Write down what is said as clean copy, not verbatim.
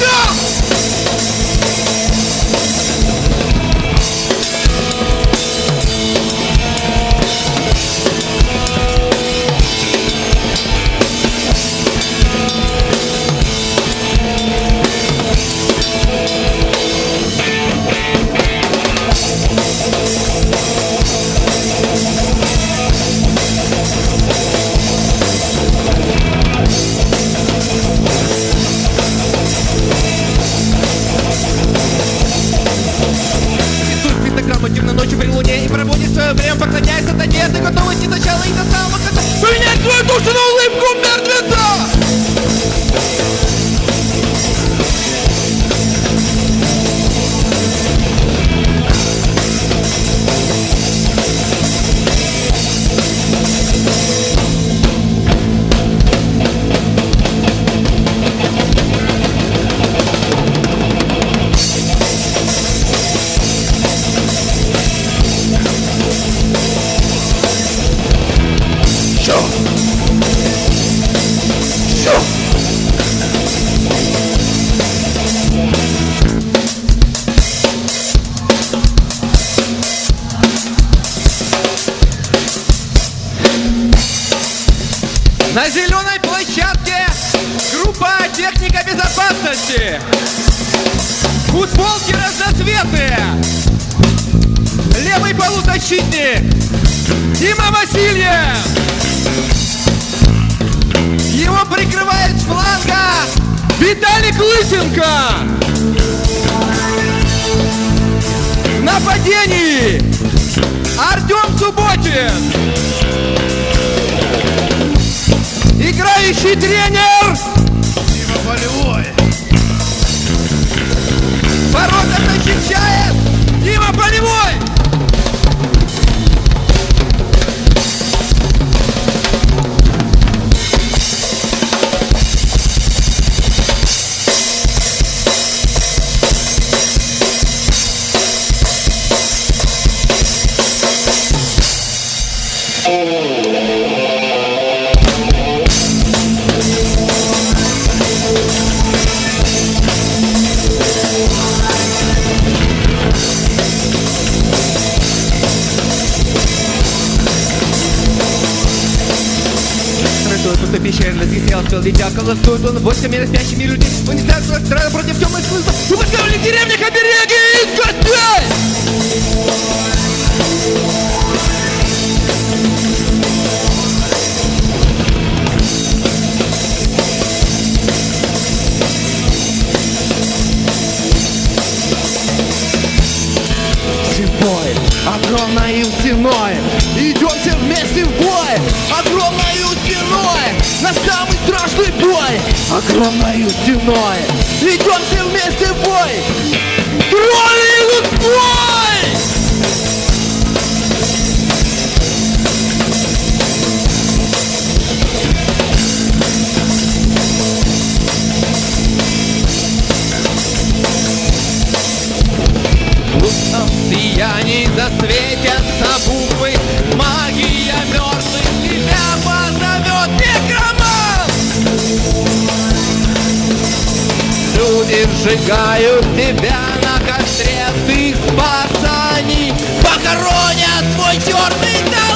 Темной ночью при луне и проводит свое время, поклоняясь сатане. Ты готов идти сначала и до самого конца, поменять свою душу на улыбку мертвеца. На зеленой площадке группа техника безопасности. Футболки разноцветные. Левый полузащитник Дима Васильев. Его прикрывает с фланга Виталик Лысенко. В нападении Артем Субботин. Играющий тренер Дима Полевой. Ворота защищает Дима Полевой. Пещерно засел, спел дитя, колосует он 8 минут спящими людьми. Он не знает, что страна против темных смыслов. Убегали в деревнях обереги из гостей. Бой, огромной стеной, идем все вместе в бой, огромной стеной, на самый страшный бой, огромной стеной, идем все вместе в бой, тролли идут в бой! Сияний засветятся буквы, магия мертвых тебя позовет некромант. Люди сжигают тебя на костре, ты спас, они похоронят твой черный дом.